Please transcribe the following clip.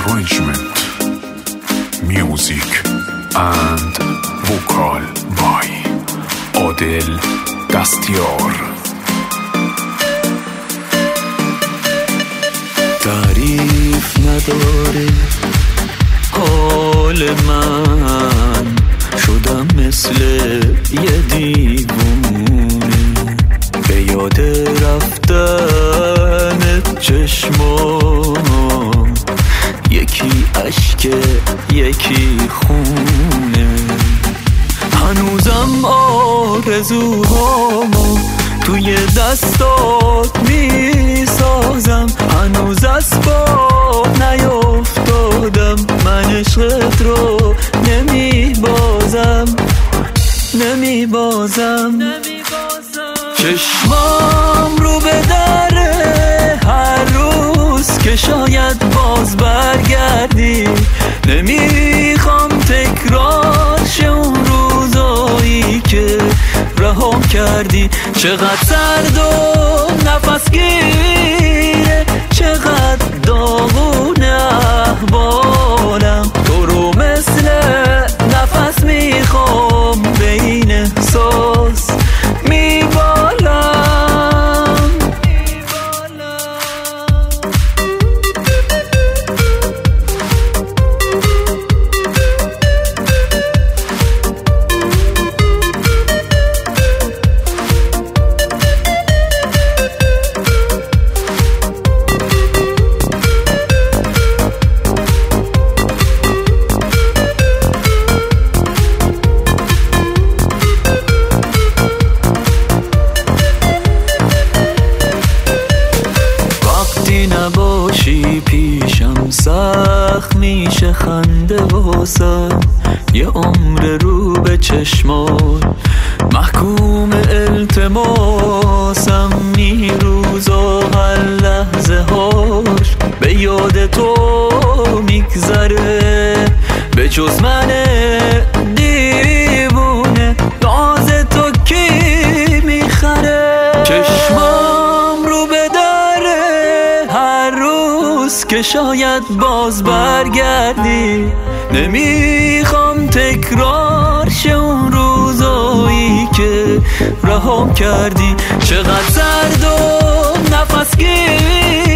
arrangement, music and vocal by عادل دستیار. تعریف نداره حال من، شدم مثل یه دیوونه به یاد رفتن چشمام، یکی اشک یکی خونه. هنوزم آرزوهامو توی دستات میسازم، هنوز از پا نیافتادم، من عشقت رو نمیبازم. چشمام رو به دره هر روز که شاید باز برگردی، نمیخوام تکرار شه اون روزایی که رهام کردی. چقدر سرد و نفس گیره، چقدر داغونه احوالم، تو رو مثل نفس میخوام بین احساس میبالم. نباشی پیشم سخت میشه خنده واسم، یه عمر رو به چشمات محکوم التماسم، این روزا هر لحظه هاش به یاد تو میگذره، به جز من دیوونه ناز تو کی میخره. چشمام رو به که شاید باز برگردی، نمیخوام تکرار شه اون روزایی که رهام کردی. چقدر سرد و نفس گیر